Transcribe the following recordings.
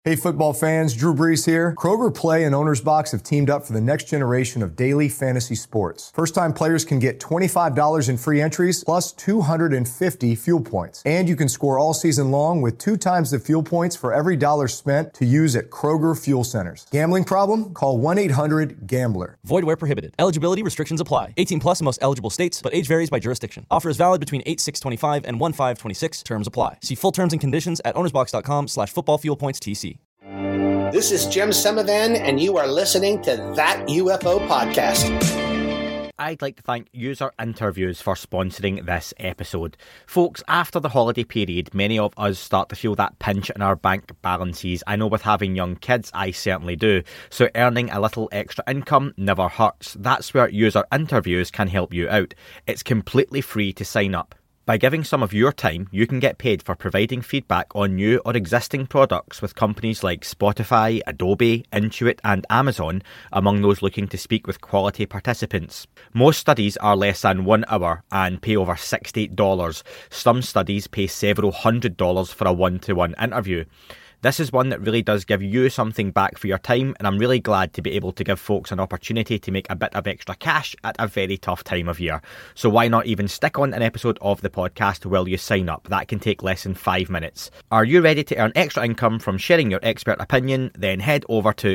Hey football fans, Drew Brees here. Kroger Play and Owner's Box have teamed up for the next generation of daily fantasy sports. First-time players can get $25 in free entries plus 250 fuel points. And you can score all season long with 2 times the fuel points for every dollar spent to use at Kroger Fuel Centers. Gambling problem? Call 1-800-GAMBLER. Void where prohibited. Eligibility restrictions apply. 18 plus in most eligible states, but age varies by jurisdiction. Offer is valid between 8/6/25 and 1/5/26. Terms apply. See full terms and conditions at ownersbox.com/footballfuelpointstc. This is Jim Semivan, and you are listening to That UFO Podcast. I'd like to thank User Interviews for sponsoring this episode. Folks, after the holiday period, many of us start to feel that pinch in our bank balances. I know with having young kids, I certainly do. So earning a little extra income never hurts. That's where User Interviews can help you out. It's completely free to sign up. By giving some of your time, you can get paid for providing feedback on new or existing products with companies like Spotify, Adobe, Intuit and Amazon, among those looking to speak with quality participants. Most studies are less than 1 hour and pay over $60. Some studies pay several $100s for a one-to-one interview. This is one that really does give you something back for your time, and I'm really glad to be able to give folks an opportunity to make a bit of extra cash at a very tough time of year. So why not even stick on an episode of the podcast while you sign up? That can take less than 5 minutes. Are you ready to earn extra income from sharing your expert opinion? Then head over to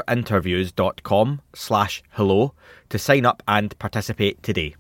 userinterviews.com/hello to sign up and participate today.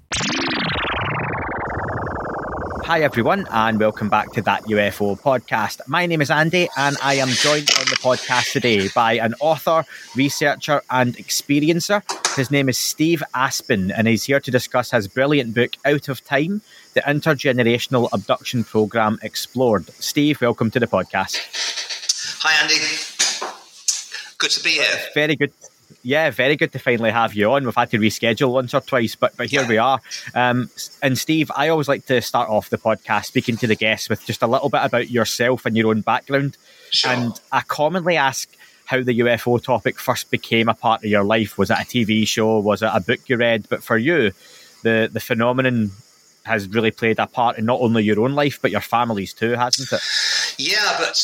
Hi everyone, and welcome back to That UFO Podcast. My name is Andy, and I am joined on the podcast today by an author, researcher and experiencer. His name is Steve Aspin, and he's here to discuss his brilliant book, Out of Time, the Intergenerational Abduction Program Explored. Steve, welcome to the podcast. Hi Andy, good to be here. Very good. Yeah, very good to finally have you on. We've had to reschedule once or twice, but here we are. And Steve, I always like to start off the podcast speaking to the guests with just a little bit about yourself and your own background. Sure. And I commonly ask how the UFO topic first became a part of your life. Was it a TV show? Was it a book you read? But for you, the phenomenon has really played a part in not only your own life, but your family's too, hasn't it? Yeah, but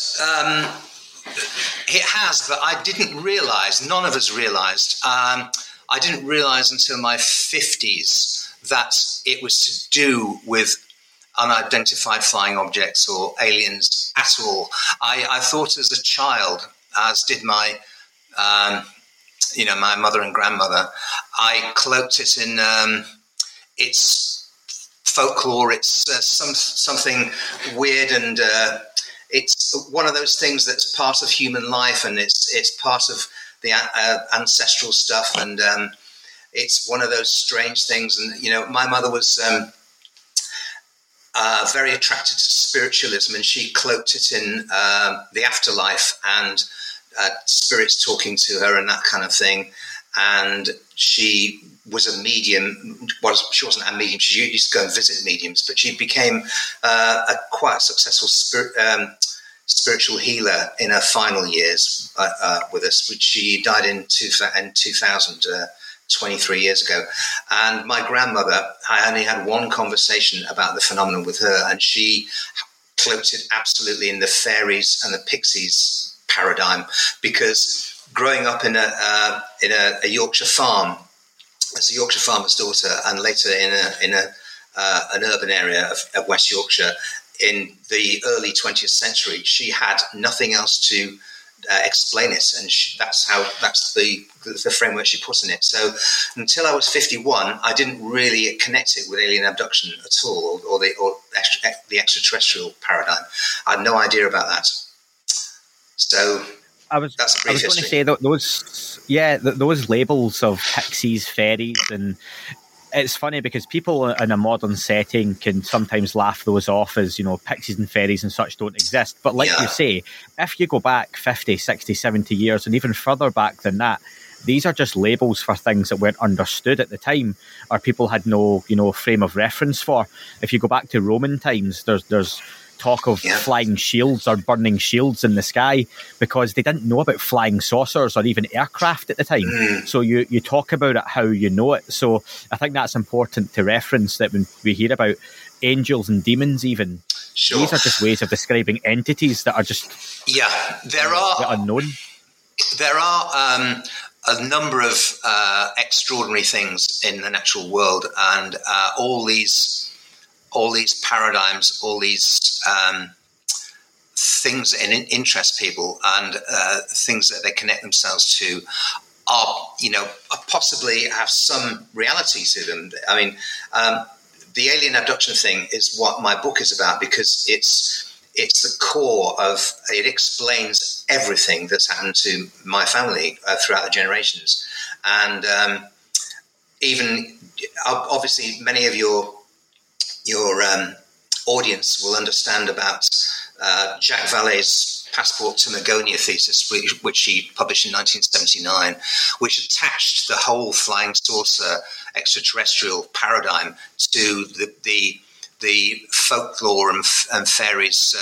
it has, but I didn't realise, none of us realised, I didn't realise until my 50s that it was to do with unidentified flying objects or aliens at all. I thought as a child, as did my my mother and grandmother, I cloaked it in its folklore, it's something weird, and it's one of those things that's part of human life, and it's part of the ancestral stuff, and it's one of those strange things. And my mother was very attracted to spiritualism, and she cloaked it in the afterlife and spirits talking to her and that kind of thing. And she was a medium. She wasn't a medium. She used to go and visit mediums, but she became a quite successful spiritual healer in her final years with us, which she died in 2000, 23 years ago. And my grandmother, I only had one conversation about the phenomenon with her, and she cloaked it absolutely in the fairies and the pixies paradigm, because growing up in a Yorkshire farm, as a Yorkshire farmer's daughter, and later in an urban area of West Yorkshire in the early 20th century, she had nothing else to explain it, and that's the framework she put in it. So until I was 51, I didn't really connect it with alien abduction at all, or the extraterrestrial paradigm. I had no idea about that. So I was going to say that those labels of pixies, fairies, and it's funny because people in a modern setting can sometimes laugh those off as, pixies and fairies and such don't exist. But like you say, if you go back 50, 60, 70 years and even further back than that, these are just labels for things that weren't understood at the time, or people had no, frame of reference for. If you go back to Roman times, there's talk of flying shields or burning shields in the sky because they didn't know about flying saucers or even aircraft at the time. So you talk about it how you know it. So I think that's important to reference, that when we hear about angels and demons even, these are just ways of describing entities that are just unknown. There are a number of extraordinary things in the natural world, and all these paradigms, all these things that interest people, and things that they connect themselves to, are possibly have some reality to them. I mean, the alien abduction thing is what my book is about, because it's the core of it. Explains everything that's happened to my family throughout the generations, and even obviously many of your audience will understand about Jacques Vallée's Passport to Magonia thesis, which he published in 1979, which attached the whole flying saucer extraterrestrial paradigm to the folklore and fairies,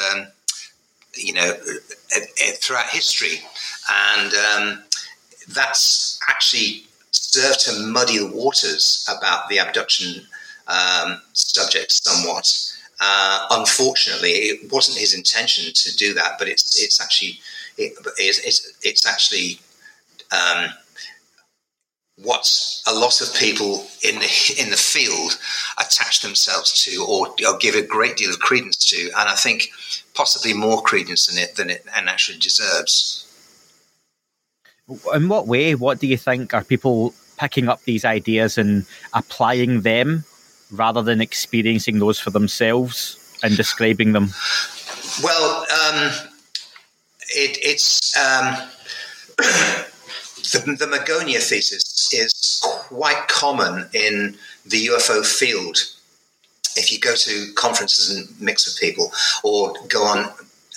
throughout history, and that's actually served to muddy the waters about the abduction subject somewhat. Unfortunately, it wasn't his intention to do that, but it's actually what a lot of people in the field attach themselves to, or give a great deal of credence to, and I think possibly more credence than it actually deserves. In what way? What do you think? Are people picking up these ideas and applying them rather than experiencing those for themselves and describing them? Well, it's the Magonia thesis is quite common in the UFO field. If you go to conferences and mix with people, or go on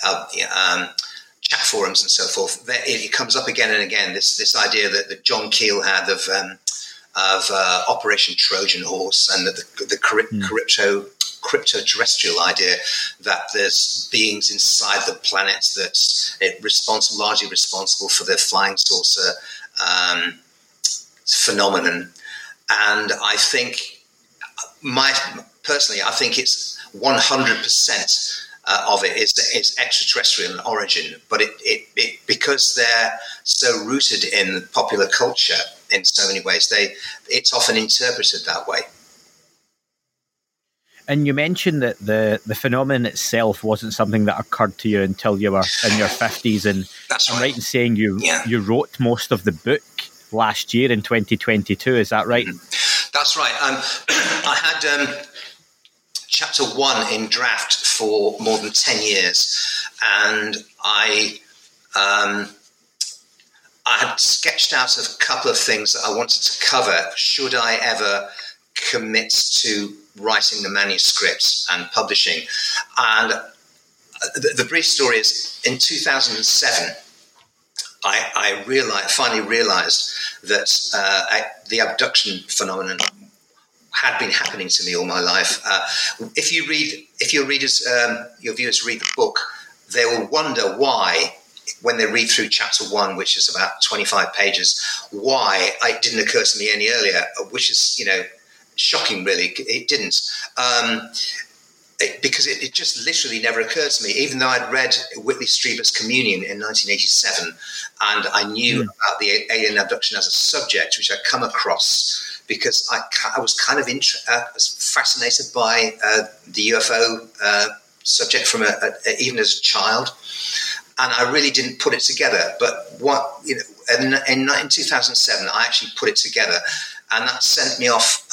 chat forums and so forth, it comes up again and again. This idea that John Keel had of Operation Trojan Horse, and the crypto-terrestrial idea that there's beings inside the planet that's largely responsible for the flying saucer phenomenon. And I think, personally, I think it's 100% of it is extraterrestrial in origin, but it because they're so rooted in popular culture in so many ways, it's often interpreted that way. And you mentioned that the phenomenon itself wasn't something that occurred to you until you were in your 50s, and That's I'm right in saying you wrote most of the book last year in 2022. Is that right? Mm-hmm. That's right. I had chapter 1 in draft for more than 10 years, and I had sketched out a couple of things that I wanted to cover should I ever commit to writing the manuscript and publishing. And the brief story is, in 2007, I finally realized that the abduction phenomenon had been happening to me all my life. If your viewers read the book, they will wonder why, when they read through chapter 1, which is about 25 pages, why it didn't occur to me any earlier, which is, shocking, really. It didn't. Because it just literally never occurred to me, even though I'd read Whitley Strieber's Communion in 1987, and I knew about the alien abduction as a subject, which I'd come across because I was kind of fascinated by the UFO subject from even as a child, and I really didn't put it together. But in 2007, I actually put it together, and that set me off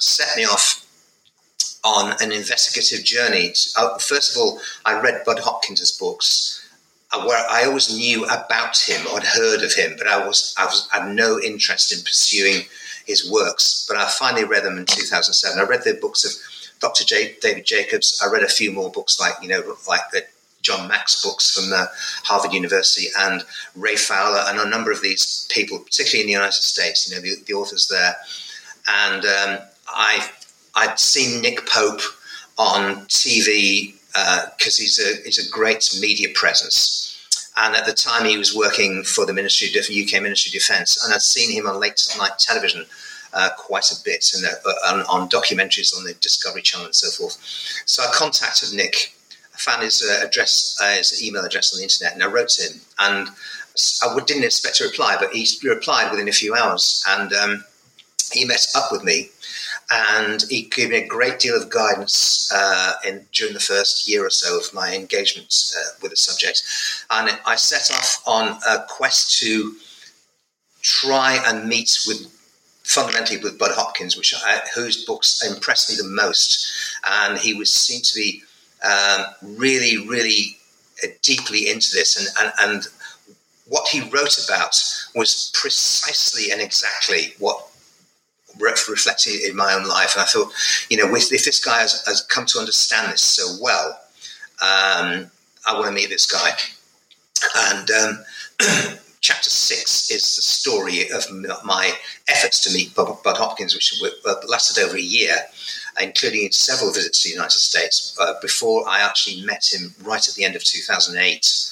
on an investigative journey. First of all, I read Bud Hopkins' books, where I always knew about him, or had heard of him, but I had no interest in pursuing his works. But I finally read them in 2007. I read the books of Dr. David Jacobs. I read a few more books, like the John Mack's books from Harvard University, and Ray Fowler, and a number of these people, particularly in the United States, the authors there. And I'd seen Nick Pope on TV because he's a great media presence. And at the time, he was working for the UK Ministry of Defence, and I'd seen him on late night television quite a bit, and on documentaries on the Discovery Channel and so forth. So I contacted Nick. I found his email address on the internet, and I wrote to him. And I didn't expect a reply, but he replied within a few hours, and he met up with me. And he gave me a great deal of guidance during the first year or so of my engagement with the subject. And I set off on a quest to try and meet fundamentally with Bud Hopkins, whose books impressed me the most. And he seemed to be really, really deeply into this. And what he wrote about was precisely and exactly what reflected in my own life. And I thought, if this guy has come to understand this so well, I want to meet this guy. And chapter 6 is the story of my efforts to meet Bud Hopkins, which lasted over a year, including several visits to the United States, before I actually met him right at the end of 2008,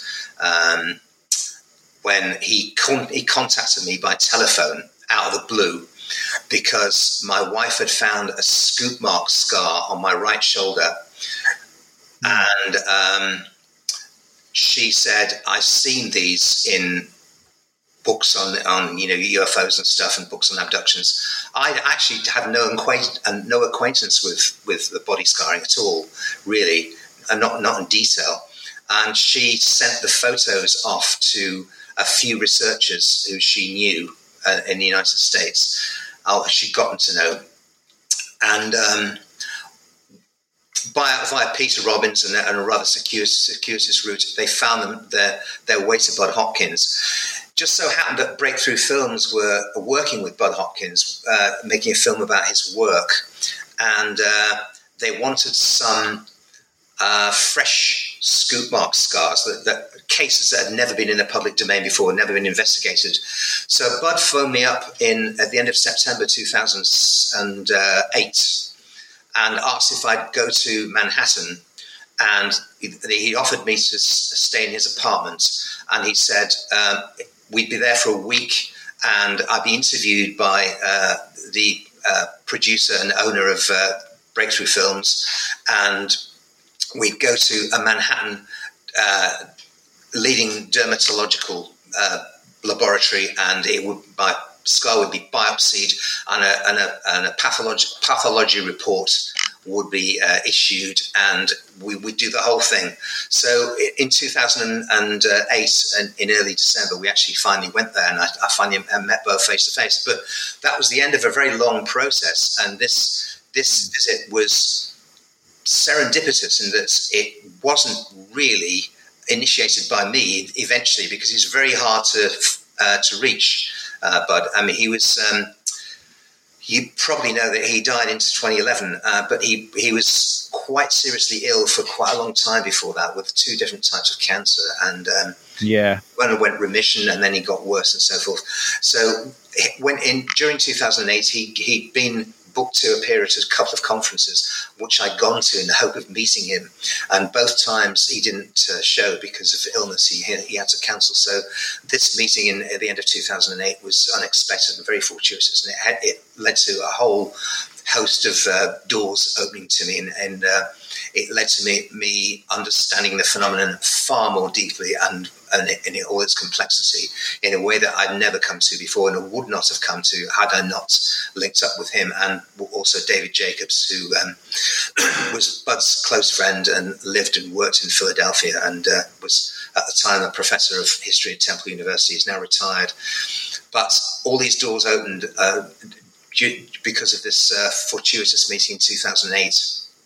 when he contacted me by telephone out of the blue, because my wife had found a scoop mark scar on my right shoulder. And she said, I've seen these in books on UFOs and stuff, and books on abductions. I actually had no acquaintance with the body scarring at all, really, and not in detail. And she sent the photos off to a few researchers who she knew in the United States. She'd gotten to know. And via Peter Robbins and a rather circuitous route, they found their way to Bud Hopkins. Just so happened that Breakthrough Films were working with Bud Hopkins, making a film about his work. And they wanted some fresh scoop mark scars, that cases that had never been in the public domain before, never been investigated. So Bud phoned me up at the end of September 2008 and asked if I'd go to Manhattan. And he offered me to stay in his apartment. And he said we'd be there for a week, and I'd be interviewed by the producer and owner of Breakthrough Films, and we'd go to a Manhattan leading dermatological laboratory, and my scar would be biopsied, and a pathology report would be issued, and we would do the whole thing. So in 2008, in early December, we actually finally went there, and I finally met Bo face to face. But that was the end of a very long process, and this visit was serendipitous in that it wasn't really initiated by me eventually, because he's very hard to reach. Bud, I mean, he was. You probably know that he died in 2011, but he was quite seriously ill for quite a long time before that, with 2 different types of cancer, and went remission, and then he got worse and so forth. So during 2008, he'd been booked to appear at a couple of conferences, which I'd gone to in the hope of meeting him. And both times he didn't show because of illness. He had to cancel. So this meeting at the end of 2008 was unexpected and very fortuitous. And it led to a whole host of doors opening to me. And it led to me understanding the phenomenon far more deeply and in all its complexity in a way that I'd never come to before, and would not have come to had I not linked up with him, and also David Jacobs, who was Bud's close friend and lived and worked in Philadelphia, and was at the time a professor of history at Temple University. He's now retired. But all these doors opened because of this fortuitous meeting in 2008.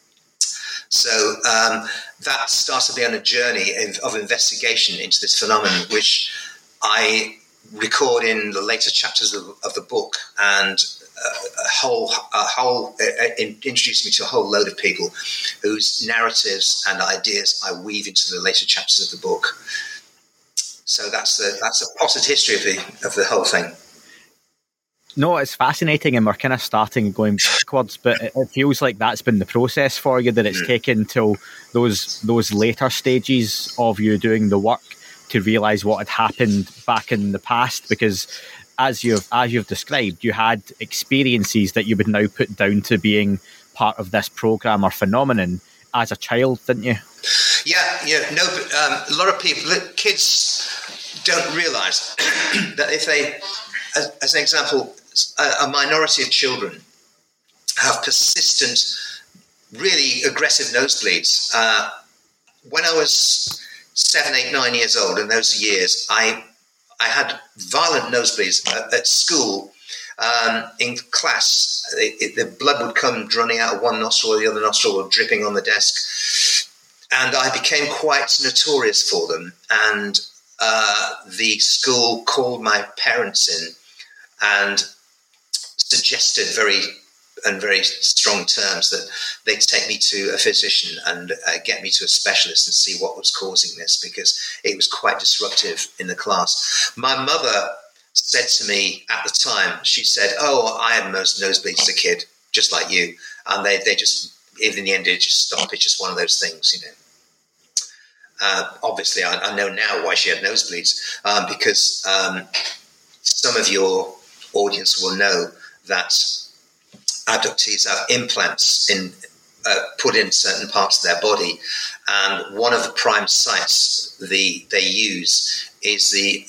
So that started me on a journey of investigation into this phenomenon, which I record in the later chapters of the book, and introduced me to a whole load of people whose narratives and ideas I weave into the later chapters of the book. So that's a potted history of the whole thing. No, it's fascinating, and we're kind of starting going backwards, but it feels like that's been the process for you, that it's taken till those later stages of you doing the work to realise what had happened back in the past, because as you've described, you had experiences that you would now put down to being part of this programme or phenomenon as a child, didn't you? A lot of people, kids don't realise that if they, as an example, a minority of children have persistent, really aggressive nosebleeds. When I was 7, 8, 9 years old, in those years, I had violent nosebleeds at school. In class, the blood would come running out of one nostril or the other nostril, or dripping on the desk. And I became quite notorious for them. And the school called my parents in and suggested very strong terms that they'd take me to a physician and get me to a specialist and see what was causing this, because it was quite disruptive in the class. My mother said to me at the time, she said, I had most nosebleeds as a kid, just like you. And they just, in the end, it just stopped. It's just one of those things, Obviously, I know now why she had nosebleeds, because some of your audience will know that abductees have implants put in certain parts of their body, and one of the prime sites they use is the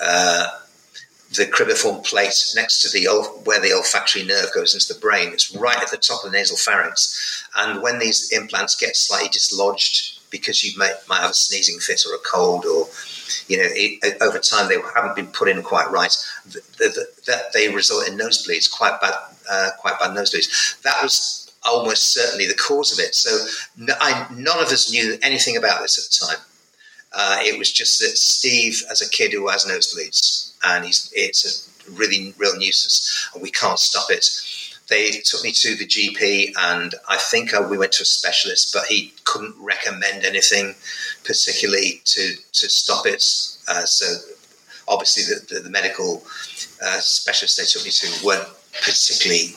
cribriform plate next to where the olfactory nerve goes into the brain. It's right at the top of the nasal pharynx, and when these implants get slightly dislodged because you might have a sneezing fit or a cold, or over time they haven't been put in quite right, that they result in nosebleeds, quite bad nosebleeds. That was almost certainly the cause of it. So none of us knew anything about this at the time. It was just that Steve, as a kid who has nosebleeds, and it's a really real nuisance, and we can't stop it. They took me to the GP, and I think we went to a specialist, but he couldn't recommend anything particularly to stop it. So obviously the medical specialists they took me to weren't particularly,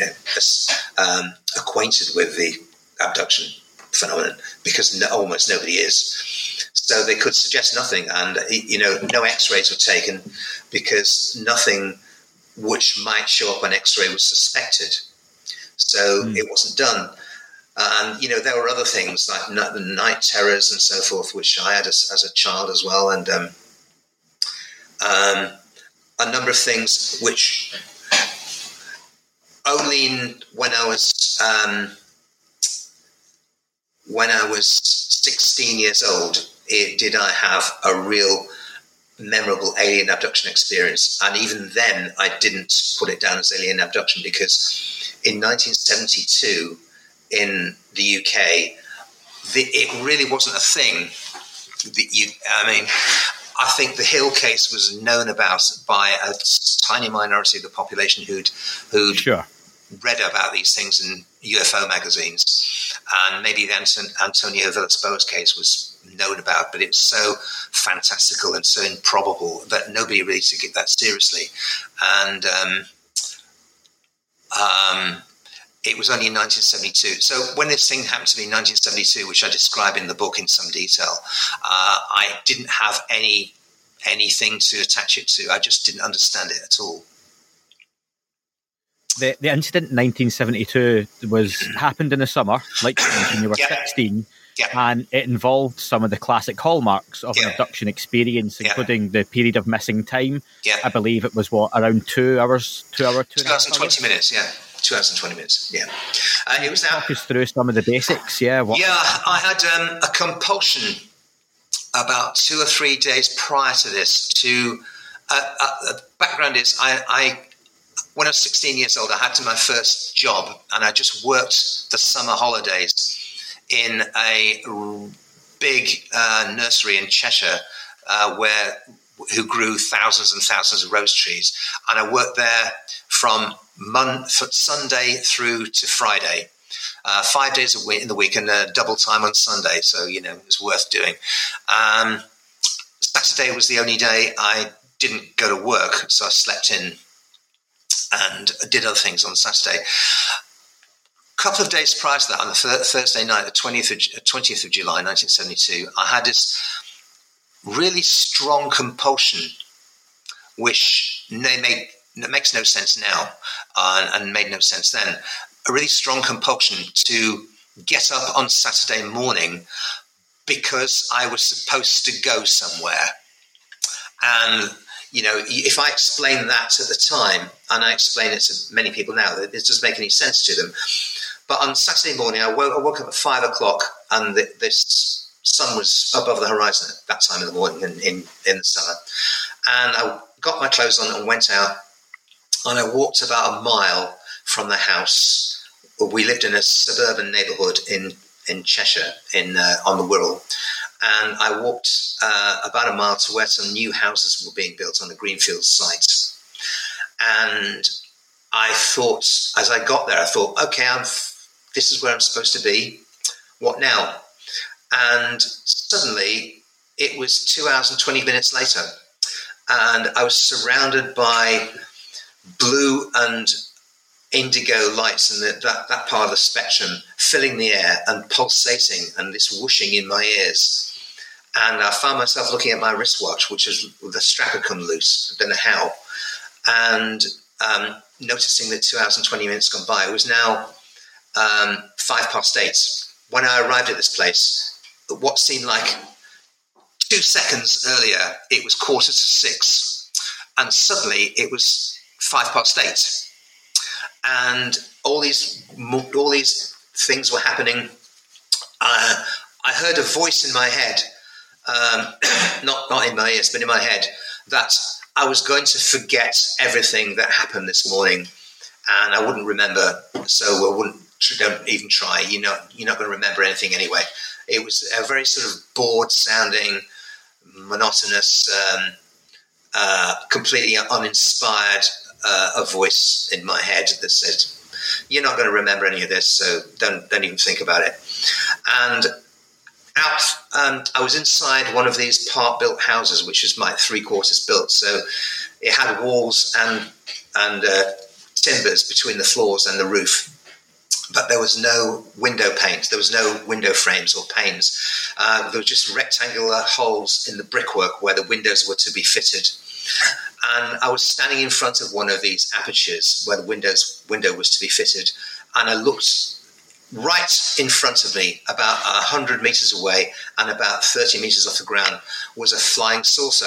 acquainted with the abduction phenomenon, because almost nobody is. So they could suggest nothing, and no X-rays were taken, because nothing which might show up on X-ray was suspected. So it wasn't done. And, there were other things like the night terrors and so forth, which I had as a child as well. And a number of things which only when I was 16 years old did I have a real memorable alien abduction experience. And even then I didn't put it down as alien abduction, because in 1972 in the UK it really wasn't a thing. I think the Hill case was known about by a tiny minority of the population who'd sure read about these things in UFO magazines, and maybe the Antonio Villas-Boas case was known about, but it was so fantastical and so improbable that nobody really took it that seriously. And it was only in 1972. So when this thing happened to me in 1972, which I describe in the book in some detail, I didn't have anything to attach it to. I just didn't understand it at all. The incident in 1972 happened in the summer, like when you were 16, and it involved some of the classic hallmarks of an abduction experience, including the period of missing time. I believe it was around 2 hours, 2 hours, 2 hours and 20 minutes. 2 hours and 20 minutes. It was talk us through some of the basics. I had a compulsion about 2 or 3 days prior to this. The background is when I was 16 years old, I had my first job, and I just worked the summer holidays in a big nursery in Cheshire who grew thousands and thousands of rose trees. And I worked there from Sunday through to Friday, 5 days a week in the week, and double time on Sunday. So, it was worth doing. Saturday was the only day I didn't go to work, so I slept in. and did other things on Saturday. A couple of days prior to that, on the Thursday night, the 20th of July, 1972, I had this really strong compulsion, which makes no sense now and made no sense then. A really strong compulsion to get up on Saturday morning because I was supposed to go somewhere. And, if I explain that at the time, and I explain it to many people now, it doesn't make any sense to them. But on Saturday morning, I woke up at 5 o'clock, and this sun was above the horizon at that time of the morning in the summer. And I got my clothes on and went out, and I walked about a mile from the house. We lived in a suburban neighbourhood in Cheshire, on the Wirral. And I walked about a mile to where some new houses were being built on the Greenfield site. And I thought, as I got there, okay, this is where I'm supposed to be. What now? And suddenly, it was 2 hours and 20 minutes later. And I was surrounded by blue and indigo lights and that part of the spectrum filling the air and pulsating and this whooshing in my ears. And I found myself looking at my wristwatch, which is the strap had come loose. I don't know how. And noticing that 2 hours and 20 minutes gone by. It was now 8:05. When I arrived at this place, what seemed like 2 seconds earlier, it was 5:45. And suddenly it was 8:05. And all these things were happening. I heard a voice in my head, not in my ears, but in my head, that I was going to forget everything that happened this morning, and I wouldn't remember. So don't even try. You're not going to remember anything anyway. It was a very sort of bored-sounding, monotonous, completely uninspired a voice in my head that said, "You're not going to remember any of this, so don't even think about it." And I was inside one of these part-built houses, which was like 3/4 built. So it had walls and timbers between the floors and the roof. But there was no window panes. There was no window frames or panes. There were just rectangular holes in the brickwork where the windows were to be fitted. And I was standing in front of one of these apertures where the window was to be fitted. And I looked right in front of me, about 100 meters away and about 30 meters off the ground, was a flying saucer.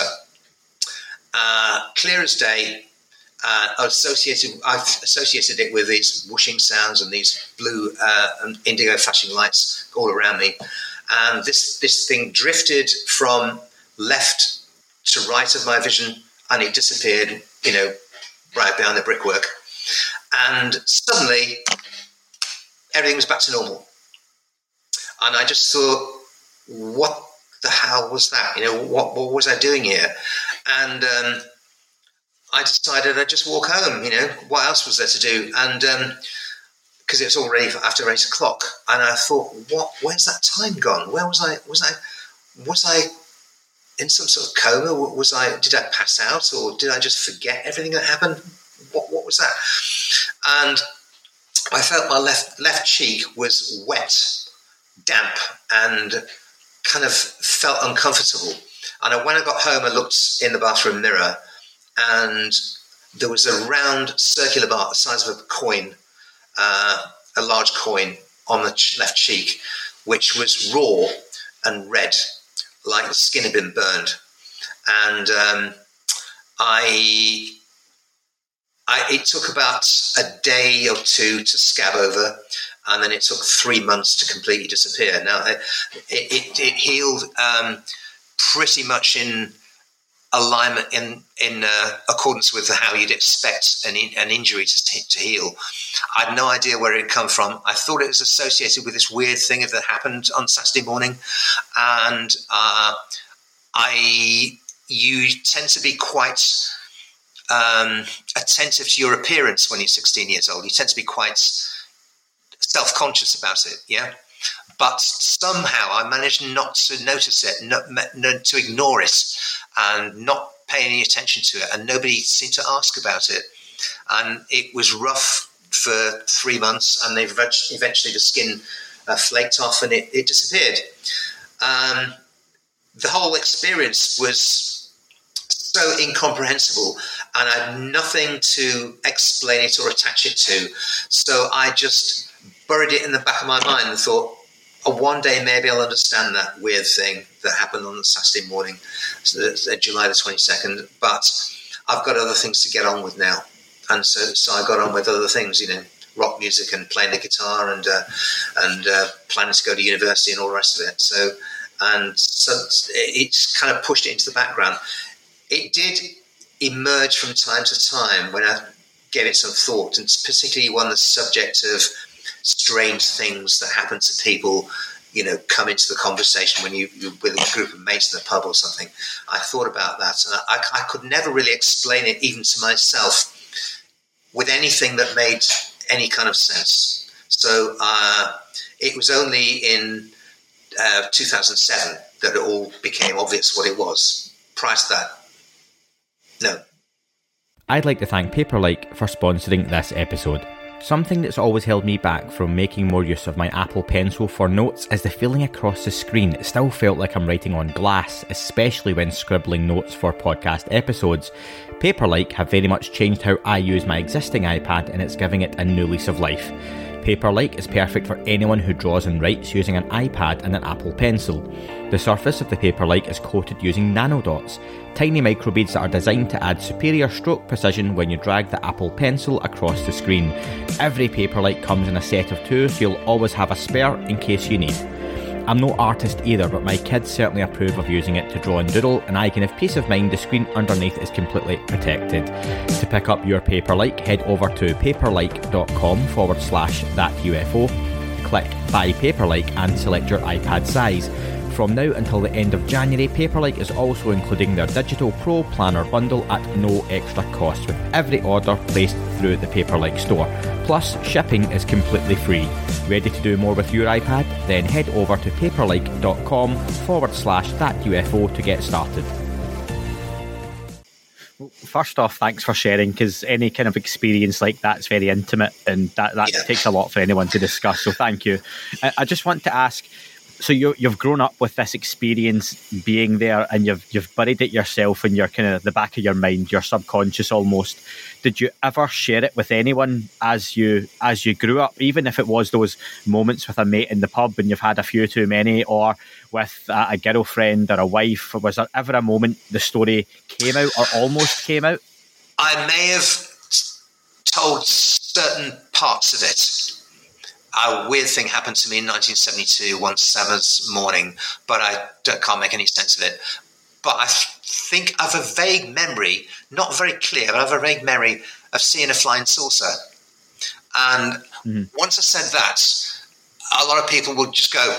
Clear as day. I've associated it with these whooshing sounds and these blue and indigo flashing lights all around me. And this thing drifted from left to right of my vision, and it disappeared, right behind the brickwork. And suddenly, everything was back to normal. And I just thought, what the hell was that? What was I doing here? And I decided I'd just walk home. What else was there to do? And because it was already after 8 o'clock, and I thought, where's that time gone? Where was I? Was I in some sort of coma? Did I pass out, or did I just forget everything that happened? What was that? And I felt my left cheek was wet, damp, and kind of felt uncomfortable. And when I got home, I looked in the bathroom mirror, and there was a round circular mark the size of a coin, a large coin on the left cheek, which was raw and red, like the skin had been burned. And it took about a day or two to scab over, and then it took 3 months to completely disappear. Now, it healed pretty much in alignment, in accordance with how you'd expect an injury to heal. I had no idea where it had come from. I thought it was associated with this weird thing that happened on Saturday morning, and you tend to be quite attentive to your appearance when you're 16 years old. You tend to be quite self-conscious about it, yeah? But somehow I managed not to notice it, to ignore it, and not pay any attention to it, and nobody seemed to ask about it. and it was rough for 3 months, and eventually the skin flaked off and it disappeared. The whole experience was so incomprehensible, and I had nothing to explain it or attach it to. So I just buried it in the back of my mind and thought, one day maybe I'll understand that weird thing that happened on Saturday morning, July the 22nd. But I've got other things to get on with now. And so I got on with other things, rock music and playing the guitar and planning to go to university and all the rest of it. So it's kind of pushed it into the background. It did emerge from time to time when I gave it some thought, and particularly on the subject of strange things that happen to people, come into the conversation when you're with a group of mates in the pub or something. I thought about that, and I could never really explain it even to myself with anything that made any kind of sense. So it was only in 2007 that it all became obvious what it was. Prior to that, no. I'd like to thank Paperlike for sponsoring this episode. Something that's always held me back from making more use of my Apple Pencil for notes is the feeling across the screen. It still felt like I'm writing on glass, especially when scribbling notes for podcast episodes. Paperlike have very much changed how I use my existing iPad, and it's giving it a new lease of life. Paperlike is perfect for anyone who draws and writes using an iPad and an Apple Pencil. The surface of the Paperlike is coated using nanodots, tiny microbeads that are designed to add superior stroke precision when you drag the Apple Pencil across the screen. Every Paperlike comes in a set of 2, so you'll always have a spare in case you need. I'm no artist either, but my kids certainly approve of using it to draw and doodle, and I can have peace of mind the screen underneath is completely protected. To pick up your Paperlike, head over to paperlike.com/thatufo, click Buy Paperlike and select your iPad size. From now until the end of January, Paperlike is also including their Digital Pro Planner bundle at no extra cost, with every order placed through the Paperlike store. Plus, shipping is completely free. Ready to do more with your iPad? Then head over to paperlike.com/thatufo to get started. Well, first off, thanks for sharing, because any kind of experience like that's very intimate, and that takes a lot for anyone to discuss, so thank you. I just want to ask, so you've grown up with this experience being there, and you've buried it yourself in your kind of the back of your mind, your subconscious almost. Did you ever share it with anyone as you grew up, even if it was those moments with a mate in the pub and you've had a few too many, or with a girlfriend or a wife? Was there ever a moment the story came out or almost came out? I may have told certain parts of it. A weird thing happened to me in 1972, one Sabbath morning, but I can't make any sense of it. But I think I have a vague memory, not very clear, but I have a vague memory of seeing a flying saucer. And once I said that, a lot of people would just go,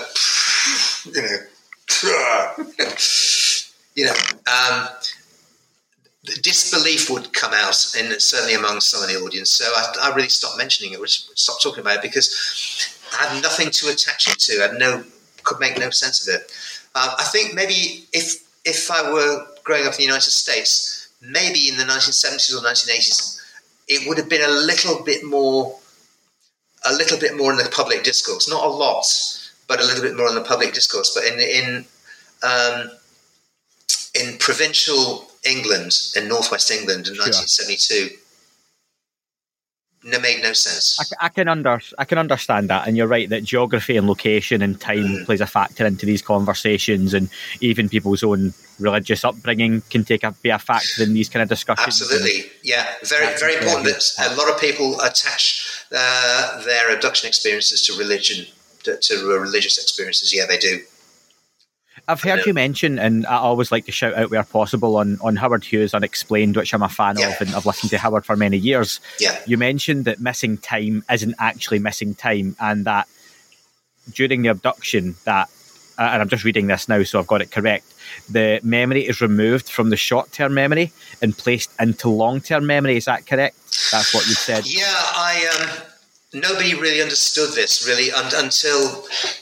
disbelief would come out, and certainly among some of the audience. So I really stopped mentioning it, stopped talking about it, because I had nothing to attach it to. Could make no sense of it. I think maybe if I were growing up in the United States, maybe in the 1970s or 1980s, it would have been a little bit more in the public discourse. Not a lot, but a little bit more in the public discourse. But in provincial England, in northwest England in 1972, it made no sense. I can understand that, and you're right that geography and location and time plays a factor into these conversations, and even people's own religious upbringing can be a factor in these kind of discussions. Absolutely, yeah, very very important. That a lot of people attach their abduction experiences to religion, to religious experiences. Yeah, they do. I've heard you mention, and I always like to shout out where possible, on Howard Hughes Unexplained, which I'm a fan of, and I've listened to Howard for many years. Yeah. You mentioned that missing time isn't actually missing time, and that during the abduction, and I'm just reading this now so I've got it correct, the memory is removed from the short-term memory and placed into long-term memory. Is that correct? That's what you said. Yeah, nobody really understood this, really, until...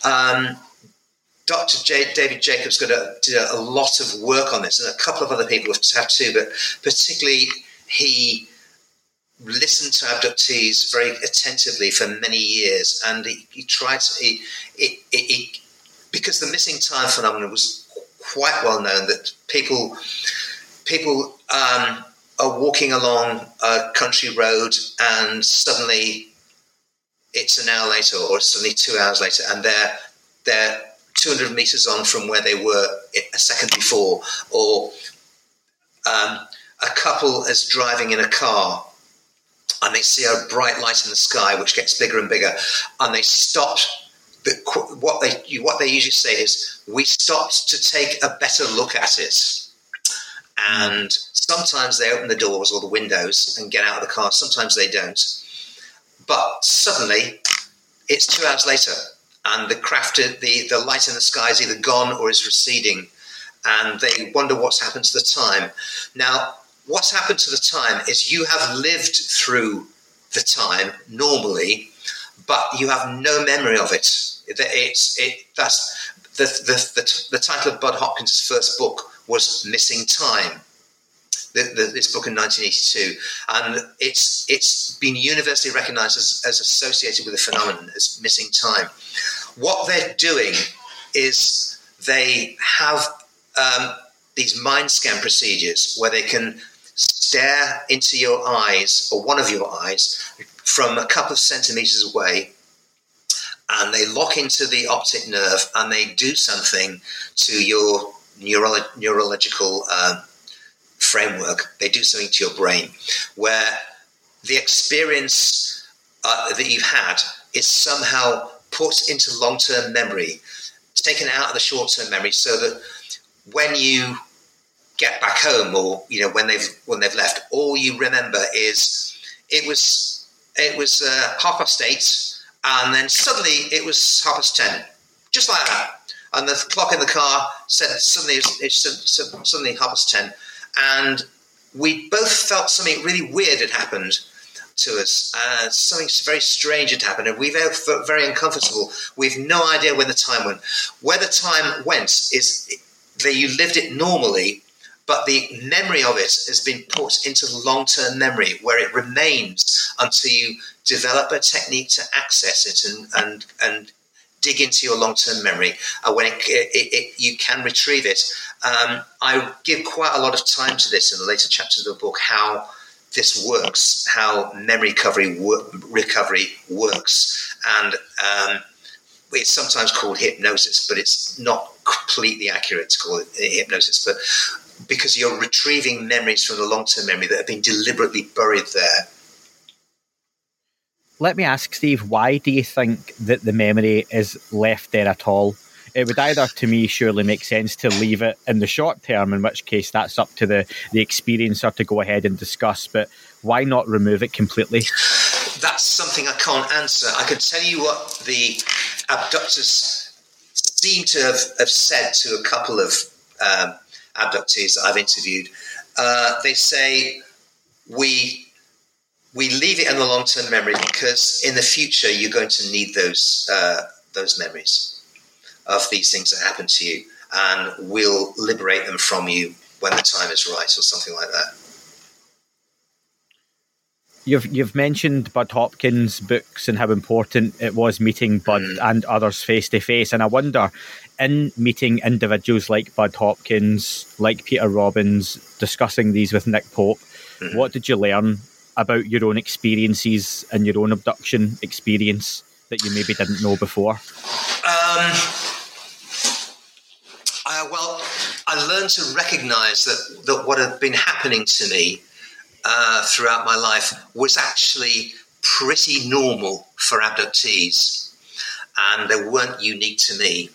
Dr. David Jacobs did a lot of work on this, and a couple of other people have too, but particularly he listened to abductees very attentively for many years, and he tried to, because the missing time phenomenon was quite well known, that people are walking along a country road and suddenly it's an hour later or suddenly 2 hours later and they're 200 meters on from where they were a second before, or a couple is driving in a car and they see a bright light in the sky which gets bigger and bigger, and they stopped. What they usually say is, we stopped to take a better look at it. And sometimes they open the doors or the windows and get out of the car. Sometimes they don't. But suddenly, it's 2 hours later, and the light in the sky is either gone or is receding, and they wonder what's happened to the time. Now, what's happened to the time is you have lived through the time normally, but you have no memory of it. That's the title of Bud Hopkins' first book was Missing Time. This book in 1982, and it's been universally recognised as associated with the phenomenon as missing time. What they're doing is they have these mind scan procedures where they can stare into your eyes, or one of your eyes, from a couple of centimetres away, and they lock into the optic nerve and they do something to your neurological framework. They do something to your brain where the experience that you've had is somehow put into long-term memory, taken out of the short-term memory, so that when you get back home, or when they've left, all you remember is it was 8:30, and then suddenly it was 10:30, just like that. And the clock in the car said suddenly it's suddenly 10:30, and we both felt something really weird had happened to us. Something very strange had happened, and we felt very uncomfortable. We've no idea when the time went. Where the time went is that you lived it normally, but the memory of it has been put into long-term memory, where it remains until you develop a technique to access it and dig into your long-term memory. When you can retrieve it. I give quite a lot of time to this in the later chapters of the book, how this works, how memory recovery works. And it's sometimes called hypnosis, but it's not completely accurate to call it hypnosis. But because you're retrieving memories from the long-term memory that have been deliberately buried there. Let me ask, Steve, why do you think that the memory is left there at all? It would either, to me, surely make sense to leave it in the short term, in which case that's up to the experiencer to go ahead and discuss, but why not remove it completely? That's something I can't answer. I can tell you what the abductors seem to have said to a couple of abductees that I've interviewed. They say, we leave it in the long-term memory because in the future you're going to need those memories of these things that happen to you, and we'll liberate them from you when the time is right, or something like that. You've mentioned Bud Hopkins' books and how important it was meeting Bud and others face to face, and I wonder, in meeting individuals like Bud Hopkins, like Peter Robbins, discussing these with Nick Pope, what did you learn about your own experiences and your own abduction experience that you maybe didn't know before? I learned to recognise that what had been happening to me throughout my life was actually pretty normal for abductees, and they weren't unique to me.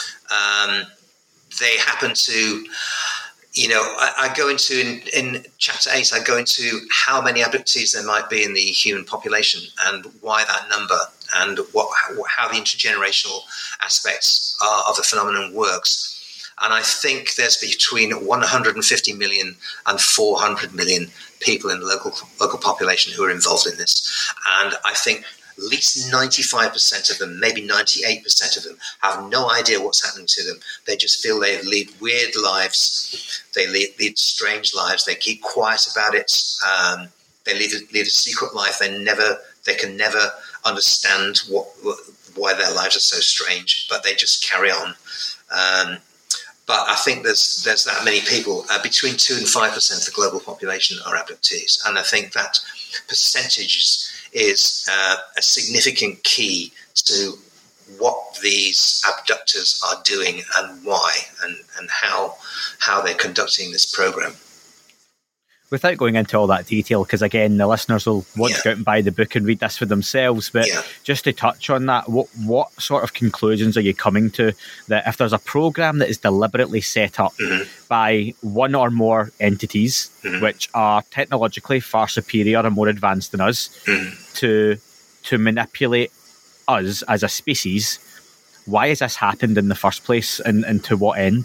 They happen to, I go into, in chapter 8, I go into how many abductees there might be in the human population and why that number, and how the intergenerational aspects of the phenomenon works. And I think there's between 150 million and 400 million people in the local population who are involved in this. And I think at least 95% of them, maybe 98% of them, have no idea what's happening to them. They just feel they lead weird lives. They lead strange lives. They keep quiet about it. They lead a secret life. They can never understand why their lives are so strange, but they just carry on. But I think there's that many people. Between 2 and 5% of the global population are abductees, and I think that percentage is a significant key to what these abductors are doing and why, and how they're conducting this program. Without going into all that detail, because again, the listeners will want to go out and buy the book and read this for themselves, but just to touch on that, what sort of conclusions are you coming to that if there's a program that is deliberately set up by one or more entities which are technologically far superior and more advanced than us to manipulate us as a species, why has this happened in the first place, and to what end?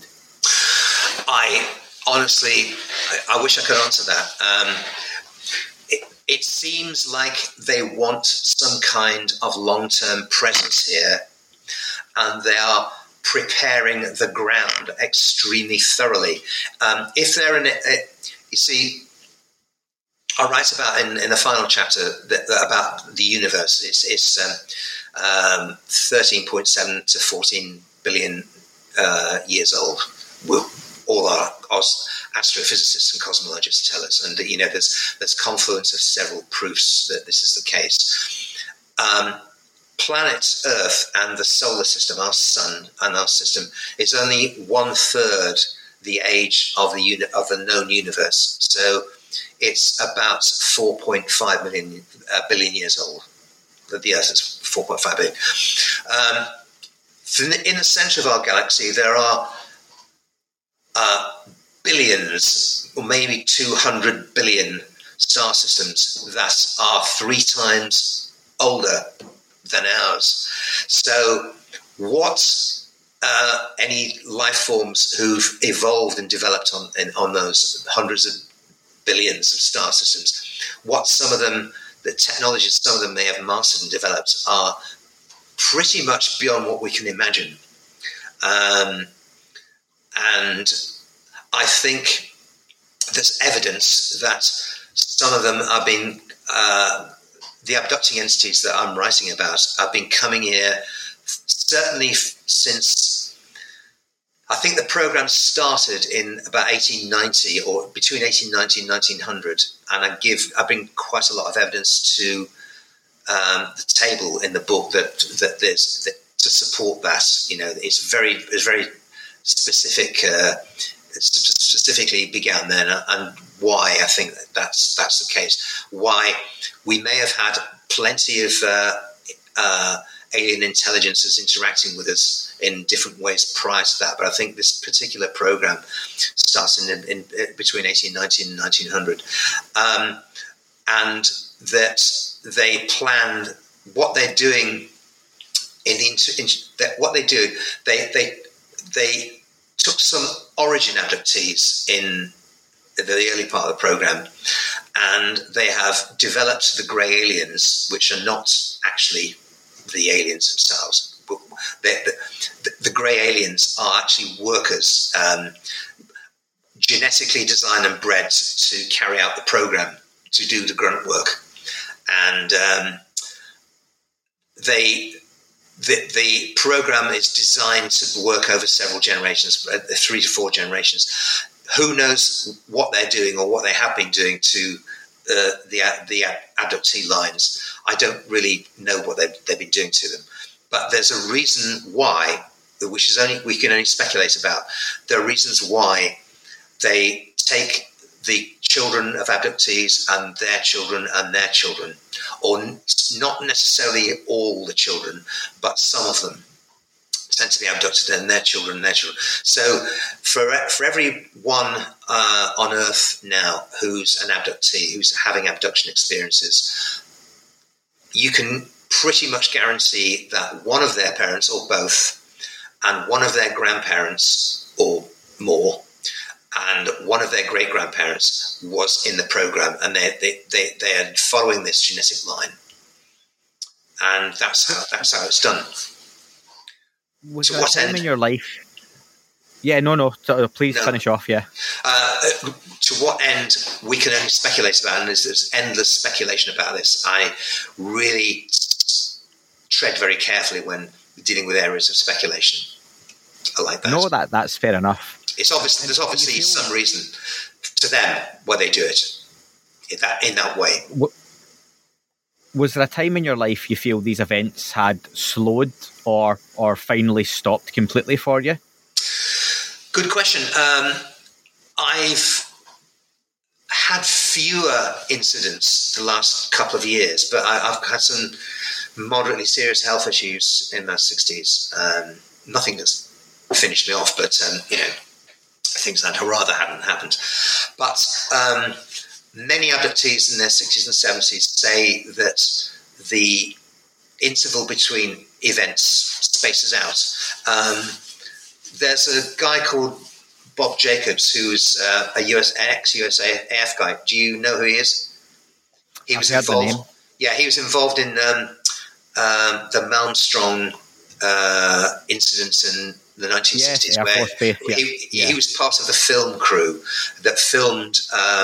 Honestly, I wish I could answer that. It seems like they want some kind of long-term presence here, and they are preparing the ground extremely thoroughly. If they're in it, you see, I write about in the final chapter about the universe. It's 13.7 to 14 billion years old. All our astrophysicists and cosmologists tell us, and there's confluence of several proofs that this is the case. Planet Earth and the solar system, our sun and our system, is only 1/3 the age of the known universe. So it's about 4.5 billion years old. The Earth is 4.5 billion. In the center of our galaxy, there are billions, or maybe 200 billion star systems that are 3 times older than ours. So what any life forms who've evolved and developed on those hundreds of billions of star systems, what some of them, the technologies some of them may have mastered and developed, are pretty much beyond what we can imagine. And I think there's evidence that some of them have been, the abducting entities that I'm writing about have been coming here certainly since, I think the program started in about 1890 or between 1890 and 1900. And I bring quite a lot of evidence to the table in the book that there's to support that. It's very specific, specifically began then, and why I think that's the case. Why we may have had plenty of alien intelligences interacting with us in different ways prior to that, but I think this particular program starts in between 1890 and 1900, and that they planned what they're doing what they do. They took some origin abductees in the early part of the program, and they have developed the grey aliens, which are not actually the aliens themselves. The grey aliens are actually workers, genetically designed and bred to carry out the program, to do the grunt work. And the program is designed to work over several generations, 3 to 4 generations. Who knows what they're doing or what they have been doing to the abductee lines? I don't really know what they've been doing to them. But there's a reason why, which is we can only speculate about. There are reasons why they take the children of abductees and their children, or not necessarily all the children, but some of them tend to be abducted, and their children. So for everyone on Earth now who's an abductee, who's having abduction experiences, you can pretty much guarantee that one of their parents, or both, and one of their grandparents, or more, and one of their great-grandparents was in the program, and they are following this genetic line, and that's how it's done. Was there a time in your life Yeah, no. Please finish off, yeah. To what end, we can only speculate about, and there's endless speculation about this. I really tread very carefully when dealing with areas of speculation. I like that. No, that's fair enough. There's obviously some reason to them why they do it in that way. Was there a time in your life you feel these events had slowed or finally stopped completely for you? Good question. I've had fewer incidents the last couple of years, but I've had some moderately serious health issues in my 60s. Nothing that's finished me off, but things that rather hadn't happened. But many abductees in their 60s and 70s say that the interval between events spaces out. There's a guy called Bob Jacobs, who's an ex-USAF guy. Do you know who he is? He was involved. Yeah, he was involved in the Malmstrom incident in the 1960s, where he was part of the film crew that filmed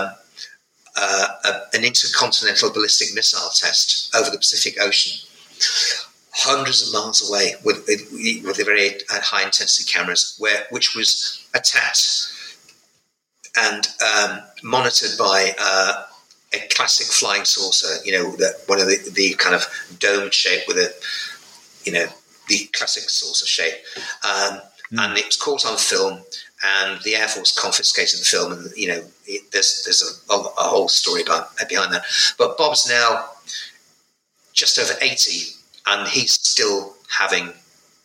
an intercontinental ballistic missile test over the Pacific Ocean, hundreds of miles away, with the very high intensity cameras, which was attacked and monitored by a classic flying saucer. One of the kind of dome shape with the classic saucer shape, and it was caught on film. And the Air Force confiscated the film, and there's a whole story behind that. But Bob's now just over 80, and he's still having.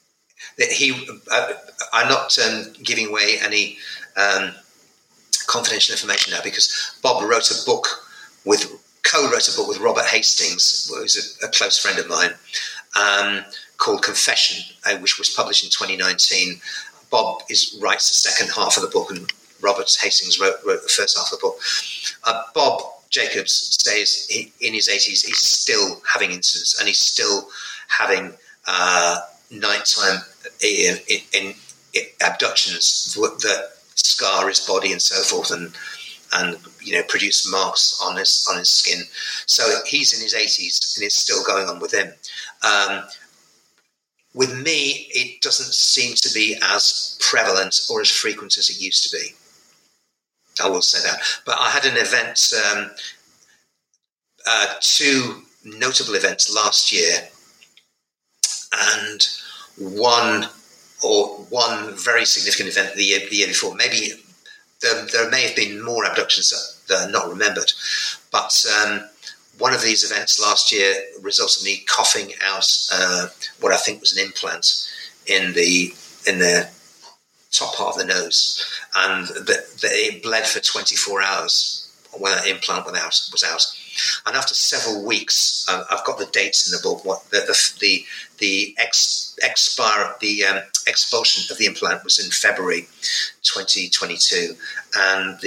I'm not giving away any confidential information now, because Bob co-wrote a book with Robert Hastings, who's a close friend of mine, called Confession, which was published in 2019. Bob writes the second half of the book, and Robert Hastings wrote the first half of the book. Bob Jacobs says in his 80s he's still having incidents, and he's still having nighttime in abductions that scar his body and so forth, and produce marks on his skin. So he's in his 80s, and it's still going on with him. With me, it doesn't seem to be as prevalent or as frequent as it used to be. I will say that. But I had an event, two notable events last year, and one very significant event the year before. Maybe there may have been more abductions that are not remembered, but one of these events last year resulted in me coughing out what I think was an implant in the top part of the nose, and it bled for 24 hours when that implant was out. And after several weeks, I've got the dates in the book. The expulsion of the implant was in February 2022, and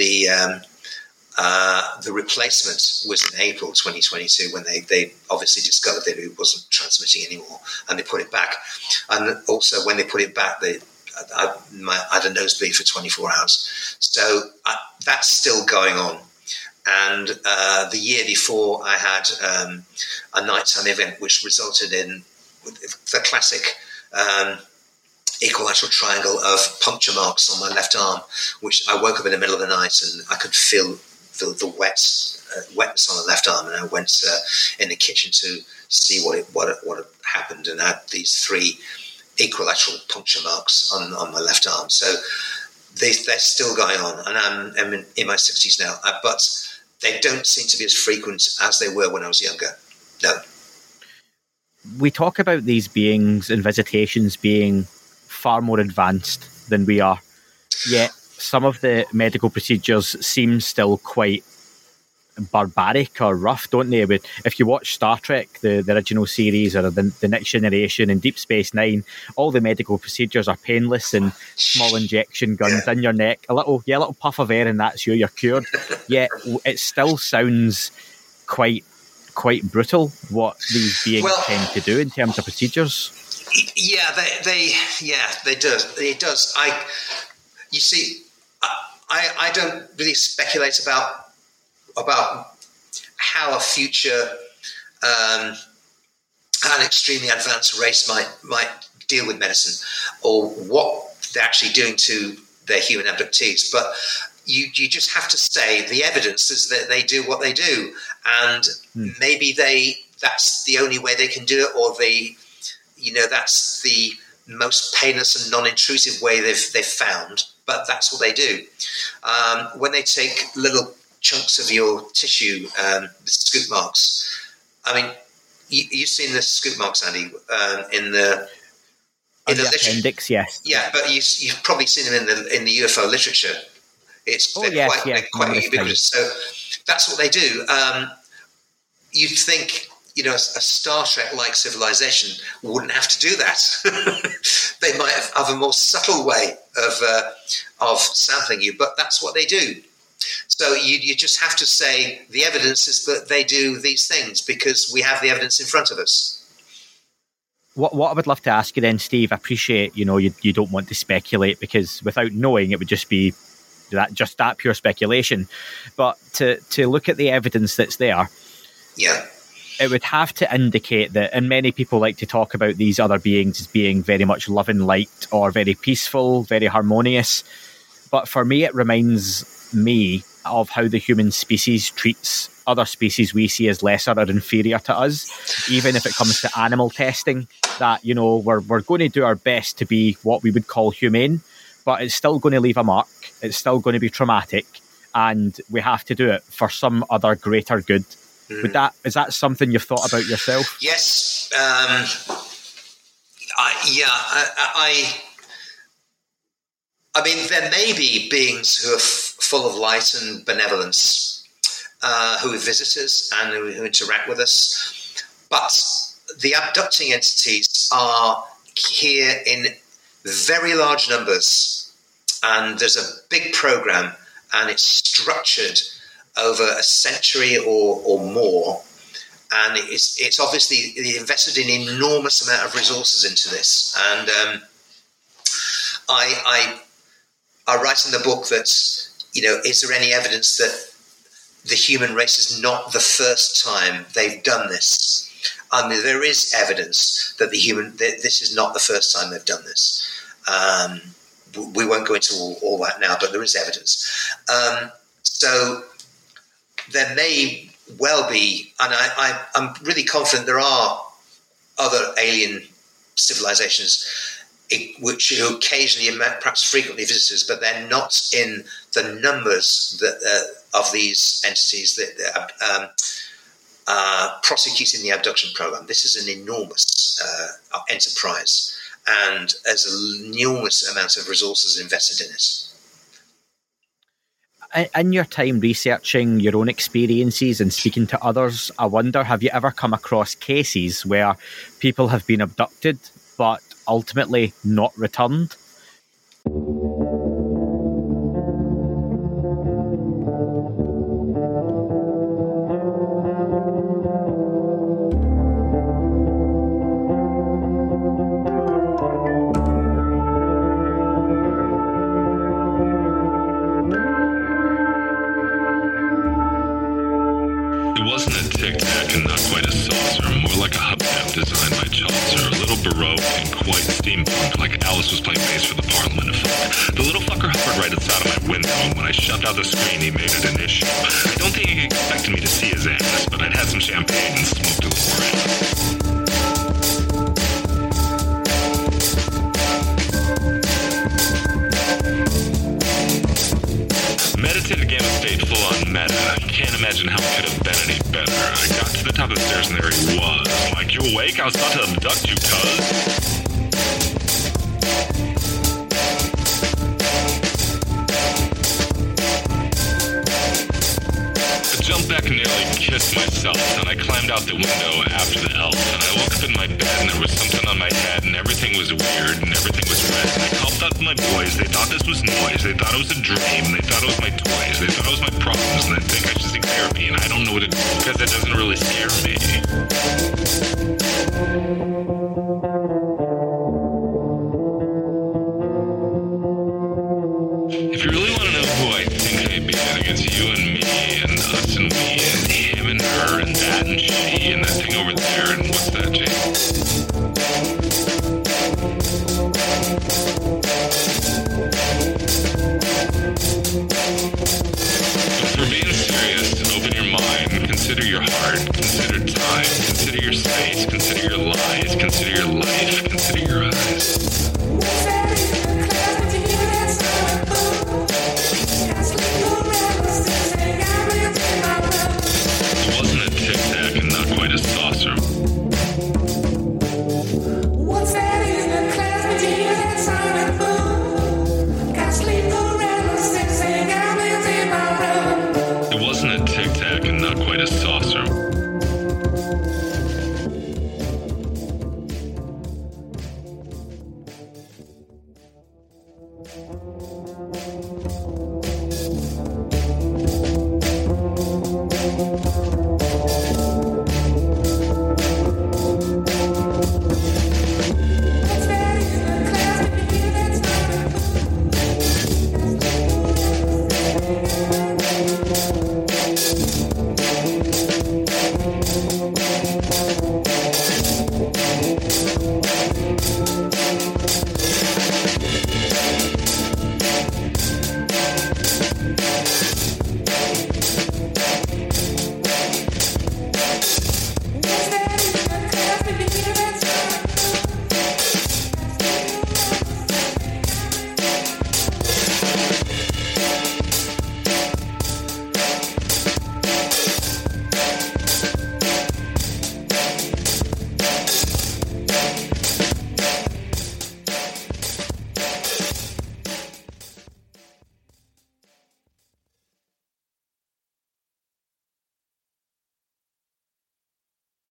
the replacement was in April 2022, when they obviously discovered that it wasn't transmitting anymore, and they put it back. And also, when they put it back, I had a nosebleed for 24 hours. So that's still going on. And the year before, I had a nighttime event which resulted in the classic equilateral triangle of puncture marks on my left arm, which I woke up in the middle of the night and I could feel the wetness on the left arm, and I went in the kitchen to see what had happened, and I had these 3 equilateral puncture marks on my left arm. So they're still going on, and I'm in my 60s now, but they don't seem to be as frequent as they were when I was younger. No. We talk about these beings and visitations being far more advanced than we are, yet some of the medical procedures seem still quite barbaric or rough, don't they? But if you watch Star Trek, the original series, or the Next Generation and Deep Space Nine, all the medical procedures are painless, and small injection guns in your neck, a little puff of air, and that's you're cured. Yet it still sounds quite brutal what these beings tend to do in terms of procedures. Yeah, they do. It does. you see, I don't really speculate about how a future an extremely advanced race might deal with medicine, or what they're actually doing to their human abductees. But you just have to say the evidence is that they do what they do, and maybe that's the only way they can do it, or that's the most painless and non-intrusive way they've found. But that's what they do. When they take little chunks of your tissue, the scoop marks. I mean, you've seen the scoop marks, Andy, in the appendix, yes. Yeah, but you've probably seen them in the UFO literature. They're quite ubiquitous. So that's what they do. You'd think, a Star Trek-like civilization wouldn't have to do that. They might have a more subtle way of sampling you, but that's what they do. So you just have to say the evidence is that they do these things because we have the evidence in front of us. What I would love to ask you then, Steve, I appreciate, you don't want to speculate because without knowing it would just be that pure speculation. But to look at the evidence that's there, yeah, it would have to indicate that, and many people like to talk about these other beings as being very much love and light or very peaceful, very harmonious. But for me, it reminds me of how the human species treats other species we see as lesser or inferior to us, even if it comes to animal testing, that, we're going to do our best to be what we would call humane, but it's still going to leave a mark. It's still going to be traumatic, and we have to do it for some other greater good. Is that something you've thought about yourself? Yes. I mean, there may be beings who are full of light and benevolence, who are visitors and who interact with us. But the abducting entities are here in very large numbers, and there's a big program, and it's structured over a century or more, and it's obviously invested an enormous amount of resources into this. And I write in the book that, is there any evidence that the human race is not the first time they've done this? I mean, there is evidence that this is not the first time they've done this. We won't go into all that now, but there is evidence. So there may well be, and I'm really confident there are other alien civilizations which occasionally, perhaps frequently, visit us, but they're not in the numbers of these entities that prosecuting the abduction program. This is an enormous enterprise, and there's an enormous amount of resources invested in it. In your time researching your own experiences and speaking to others, I wonder, have you ever come across cases where people have been abducted but ultimately not returned? It wasn't a tic-tac and not quite a saucer, more like a hubcap designed by Chaucer, a little Baroque and quite steampunk, like Alice was playing bass for the Parliament of Folk. The little fucker hovered right outside of my window, and when I shoved out the screen, he made it an issue. I don't think he expected me to see his ass, but I'd had some champagne and smoked a little. Meditative Gamma stayed full on meta. I can't imagine how it could have been any better. I got to the top of the stairs and there he was. Like, you awake? I was about to abduct you, cuz. I jumped back and nearly kissed myself, and I climbed out the window after the elf, and I woke up in my bed and there was something on my head and everything was weird and everything was red, and I called out to my boys. They thought this was noise, they thought it was a dream, they thought it was my toys, they thought it was my problems, and they think I should seek therapy, and I don't know what to do because it doesn't really scare me. that and she and that thing over there and what's that, Jake? If we're being serious, open your mind, consider your heart, consider time, consider your space, consider your lies, consider your life, consider your eyes. It wasn't a Tic Tac and not quite a saucer. It wasn't a Tic Tac and not quite a saucer.